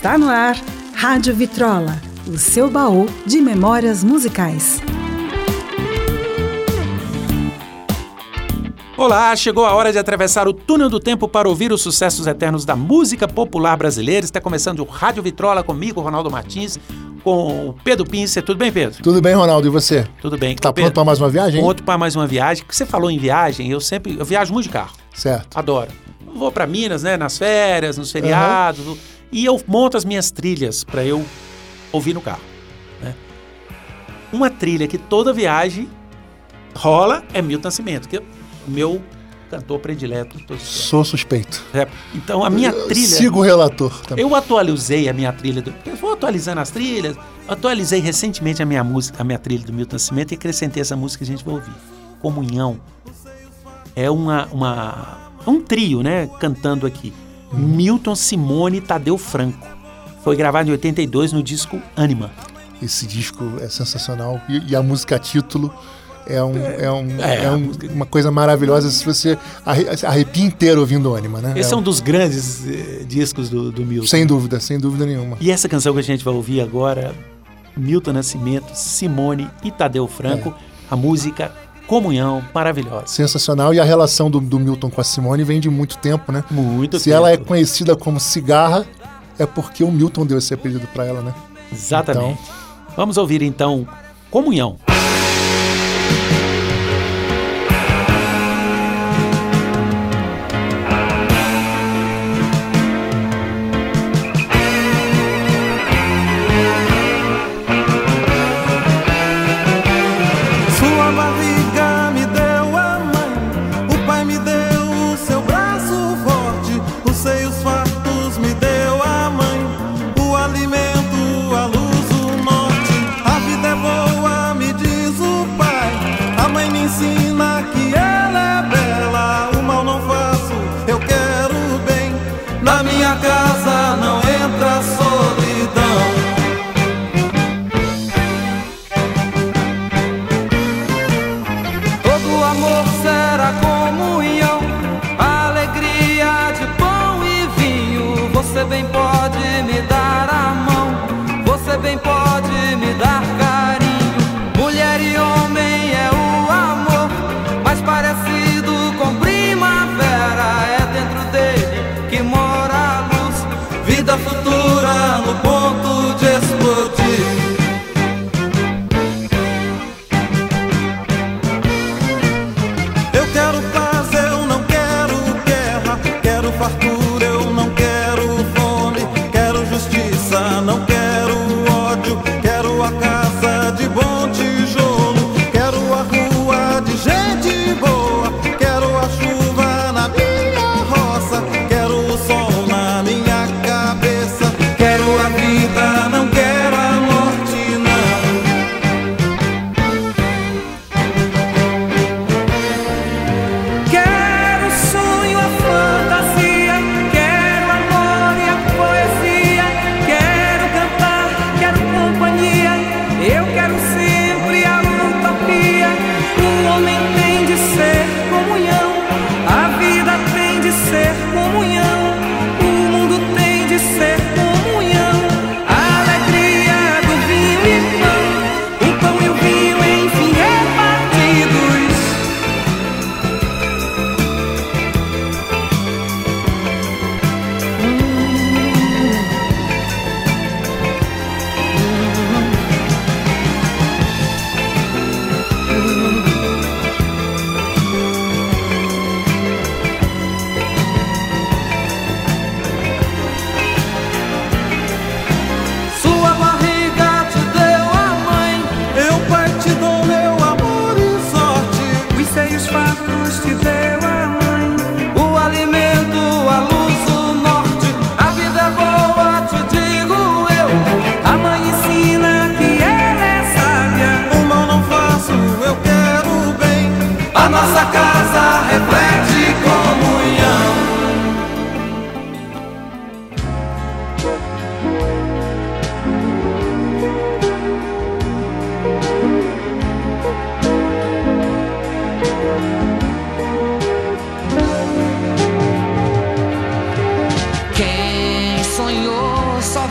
Está no ar, Rádio Vitrola, o seu baú de memórias musicais. Olá, chegou a hora de atravessar o túnel do tempo para ouvir os sucessos eternos da música popular brasileira. Está começando o Rádio Vitrola comigo, Ronaldo Martins, com o Pedro Pincer. Tudo bem, Pedro? Tudo bem, Ronaldo, e você? Tudo bem. Tá Pedro, pronto para mais uma viagem? Pronto para mais uma viagem. Você falou em viagem, eu viajo muito de carro. Certo. Adoro. Eu vou para Minas, né, nas férias, nos feriados, e eu monto as minhas trilhas para eu ouvir no carro, né? Uma trilha que toda viagem rola é Milton Nascimento, que é o meu cantor predileto. Sou suspeito. Então a minha trilha... Sigo o relator também. Eu atualizei a minha trilha, eu vou atualizando as trilhas, atualizei recentemente a minha trilha do Milton Nascimento e acrescentei essa música que a gente vai ouvir. Comunhão. É um trio, né, cantando aqui. Milton, Simone e Tadeu Franco. Foi gravado em 82 no disco Ânima. Esse disco é sensacional e a música título uma coisa maravilhosa. Se você arrepia inteiro ouvindo Ânima, né? Esse é um dos grandes discos do Milton. Sem dúvida nenhuma. E essa canção que a gente vai ouvir agora, Milton Nascimento, Simone e Tadeu Franco, a música Comunhão, maravilhosa. Sensacional, e a relação do Milton com a Simone vem de muito tempo, né? Muito tempo. Se ela é conhecida como Cigarra, é porque o Milton deu esse apelido pra ela, né? Exatamente. Então... Vamos ouvir então Comunhão.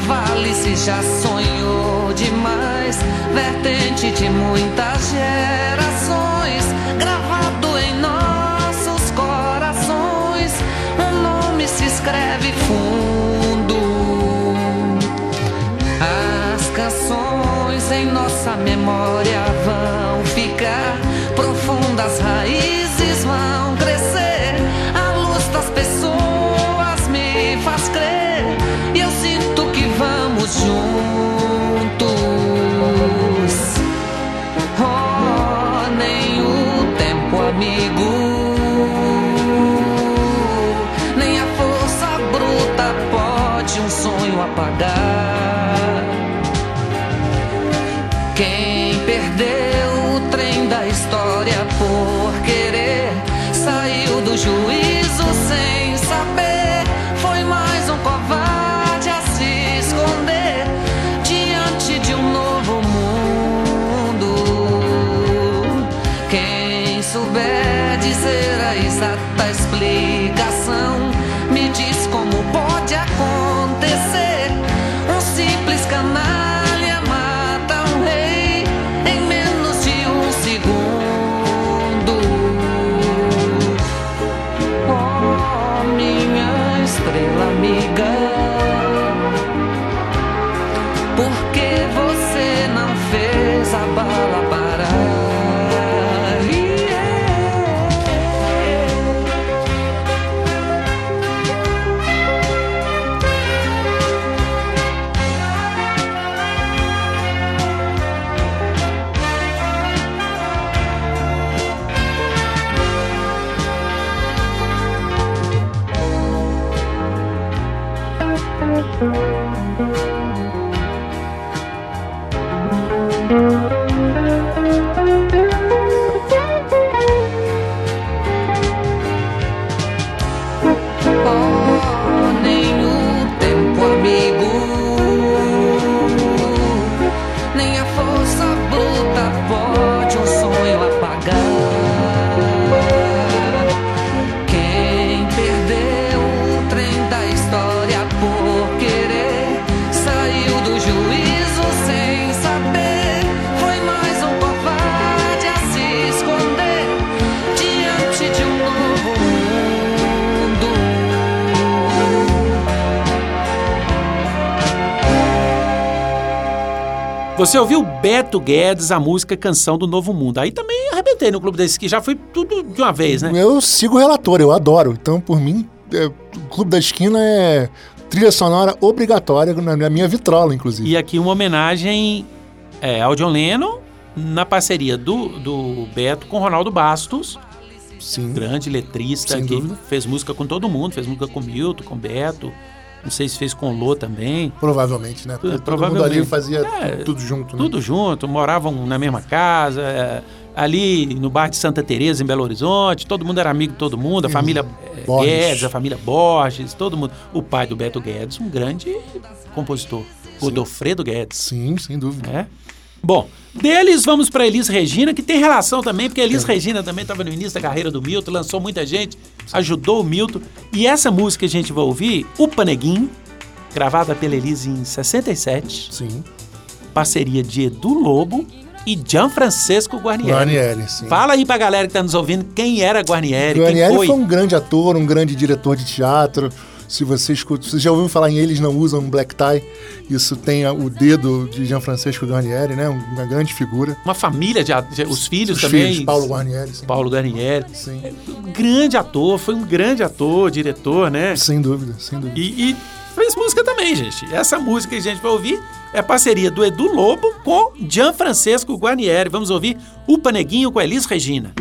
vale se já sonhou demais. Vertente de muitas gerações, gravado em nossos corações. Um nome se escreve fundo. As canções em nossa memória vão ficar profundas, raízes vão crescer. A luz das pessoas me faz crer, e eu sinto que vamos juntos. Oh, nem o tempo, amigo, nem a força bruta pode um sonho apagar. Quem perdeu o trem da história por querer saiu do juízo sem saber. Foi mais um covarde a se esconder diante de um novo mundo. Quem souber dizer a exata explicação, me diz como pode acontecer. Um simples canalha mata um rei em menos de um segundo. Oh, minha estrela amiga, por que você não fez a bala parar? Oh, nem o tempo, amigo, nem a força bruta pode um sonho apagar. Quem perdeu o trem da história por querer saiu do juízo sem saber. Foi mais um covarde a se esconder diante de um novo mundo. Você ouviu Beto Guedes, a música Canção do Novo Mundo. Aí também arrebentei no Clube da Esquina, já foi tudo de uma vez, né? Eu sigo o relator, eu adoro. Então, por mim, o Clube da Esquina é trilha sonora obrigatória na minha vitrola, inclusive. E aqui uma homenagem ao John Lennon, na parceria do Beto com Ronaldo Bastos, Sim. grande letrista, Sem que dúvida. fez música com todo mundo, fez música com Milton, com Beto, não sei se fez com Lô também. Provavelmente, né? Porque todo mundo ali fazia tudo junto, né? Tudo junto, moravam na mesma casa, ali no bar de Santa Teresa, em Belo Horizonte, todo mundo era amigo de todo mundo, a família Borges. Guedes, a família Borges, todo mundo. O pai do Beto Guedes, um grande compositor, Godofredo Guedes. Sim, sem dúvida. É. Bom, deles vamos para Elis Regina, que tem relação também, porque Elis Regina também estava no início da carreira do Milton, lançou muita gente, ajudou o Milton. E essa música que a gente vai ouvir, O Paneguinho, gravada pela Elis em 67, Sim. parceria de Edu Lobo e Gianfrancesco Guarnieri. Guarnieri, sim. Fala aí pra galera que tá nos ouvindo quem era Guarnieri, Guarnieri quem foi um grande ator, um grande diretor de teatro. Se você escuta, você já ouviu falar em Eles Não Usam Black Tie? Isso tem o dedo de Gianfrancesco Guarnieri, né? Uma grande figura. Uma família os filhos Os também. filhos, Paulo Guarnieri. Sim. Paulo Guarnieri. Sim. Um grande ator, foi um grande ator, diretor, né? Sem dúvida, sem dúvida. E fez música também, gente. Essa música que a gente vai ouvir é parceria do Edu Lobo com Gianfrancesco Guarnieri. Vamos ouvir O Paneguinho com Elis Regina.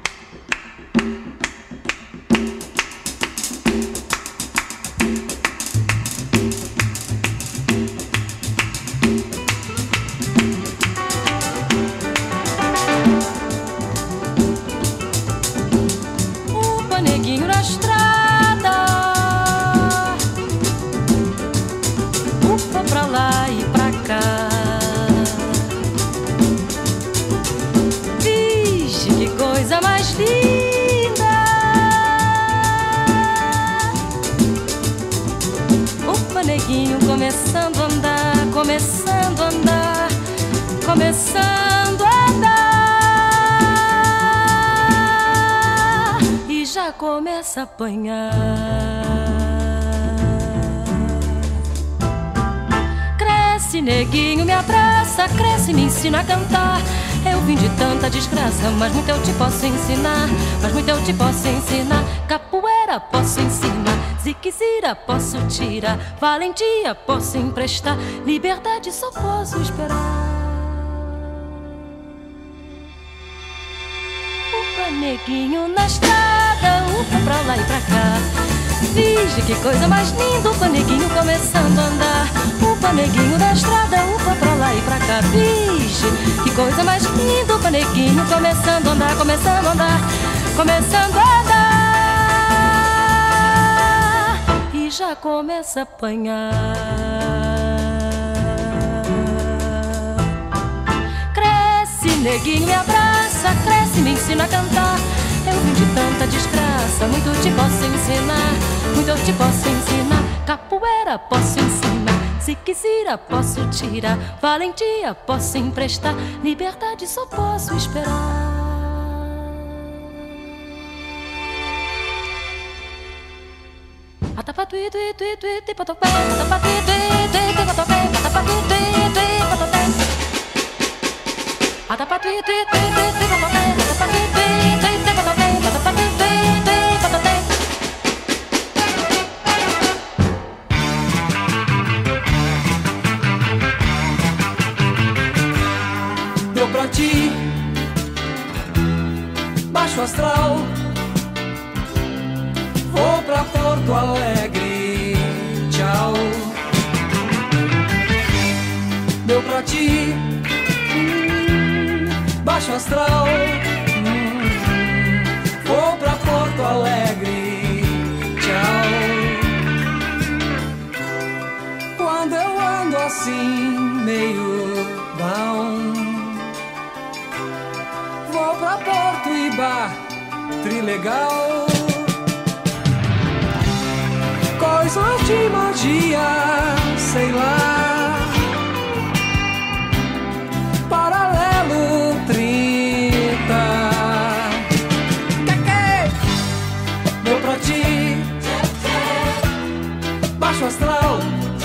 O paneguinho na estrada, ufa pra lá e pra cá. Vixe, que coisa mais linda! O paneguinho começando a andar. começando a andar e já começa a apanhar. Cresce, neguinho, me abraça, cresce, me ensina a cantar. Eu vim de tanta desgraça, mas muito eu te posso ensinar. Mas muito eu te posso ensinar. Capoeira posso ensinar, ziquezira posso tirar, valentia posso emprestar, liberdade só posso esperar. Upa, neguinho na estrada, upa pra lá e pra cá. Vige que coisa mais linda, upa, neguinho começando a andar. Upa, neguinho na estrada, upa pra lá e pra cá. Vige que coisa mais linda, upa, neguinho começando a andar, começando a andar, começando a andar. E já começa a apanhar. Cresce, neguinho, me abraça, cresce, me ensina a cantar. Eu vim de tanta desgraça, muito te posso ensinar, muito eu te posso ensinar. Capoeira posso ensinar, ziquezira posso tirar, valentia posso emprestar, liberdade só posso esperar. Atapatui, tui, tui, tui, tui, patopé, atapatui, tui, tui, tui, patopé, atapatui, tui, tui, patopé. Atapatui, tui, tui, tui, tui, patopé, atapatui, tui, tui, tui, patopé, atapatui, tui, tui, patopé. Deu pra ti, baixo astral. Vou pra Porto Alegre, tchau. Deu pra ti, baixo astral. Vou pra Porto Alegre, tchau. Quando eu ando assim, meio down, vou pra Porto e bar, trilegal. Coisa de magia, sei lá. Paralelo 30. Deu pra ti, baixo astral.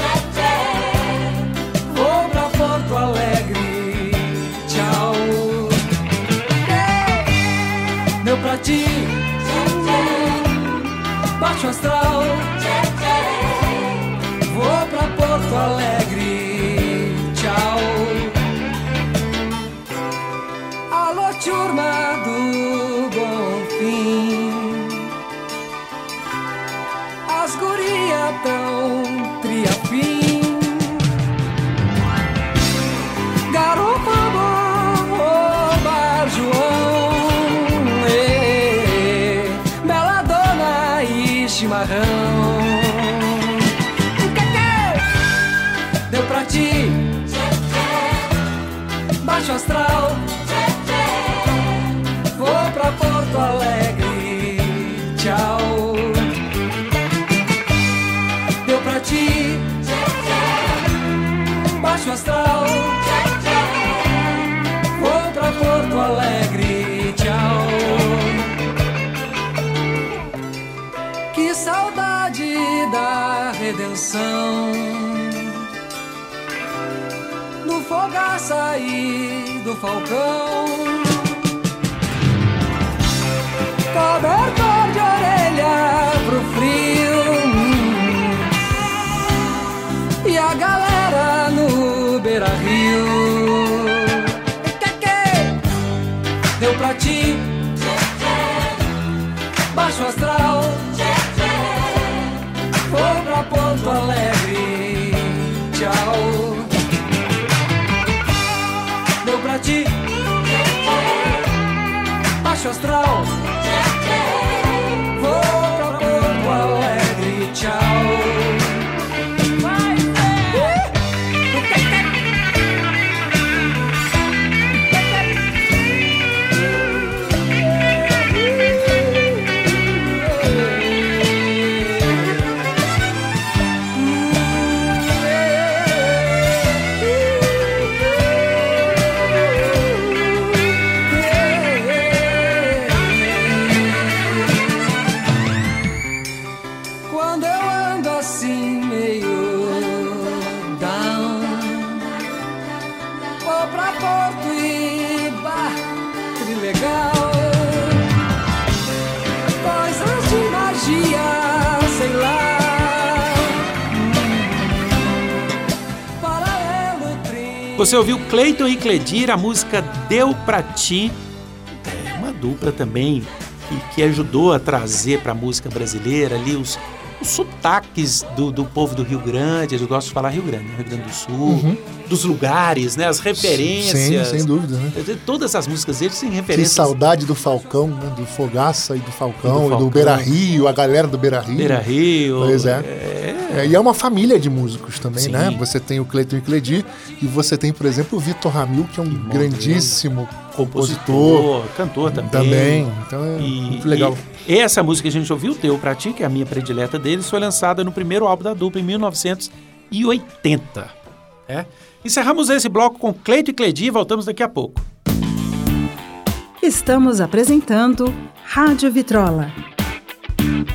Vou pra Porto Alegre, tchau. Deu pra ti, baixo astral. Vou pra Porto Alegre, tchau. Alô, turma do Bonfim, as guria tão triafim. Garopa, bar João, bela dona e chimarrão. Deu pra ti, baixo astral. Vou pra Porto Alegre, tchau. Deu pra ti, baixo astral. Vou pra Porto Alegre, tchau. Que saudade da redenção, no fogar sair do Falcão. Cobertor de orelha pro frio, e a galera no Beira-Rio. Deu pra ti, baixo astral. Vou pra Porto Alegre, tchau. Deu pra ti, baixo astral. Vou pra Porto Alegre, tchau. Você ouviu Cleiton e Cledir, a música Deu Pra Ti. É uma dupla também que ajudou a trazer para a música brasileira ali os sotaques do povo do Rio Grande. Eu gosto de falar Rio Grande, né? Rio Grande do Sul, dos lugares, né? As referências. Sim, sem dúvida, né? Todas as músicas deles têm referências. Que saudade do Falcão, né? Do Fogaça e do Falcão, e do Beira-Rio, a galera do Beira-Rio. Beira-Rio. Pois é. E é uma família de músicos também, Sim. né? Você tem o Cleiton e Cledir e você tem, por exemplo, o Vitor Ramil, que é um grandíssimo compositor. Cantor também. Então é muito legal. E essa música que a gente ouviu, Deu Pra Ti, que é a minha predileta deles, foi lançada no primeiro álbum da dupla, em 1980. Encerramos esse bloco com Cleiton e Cledir, voltamos daqui a pouco. Estamos apresentando Rádio Vitrola.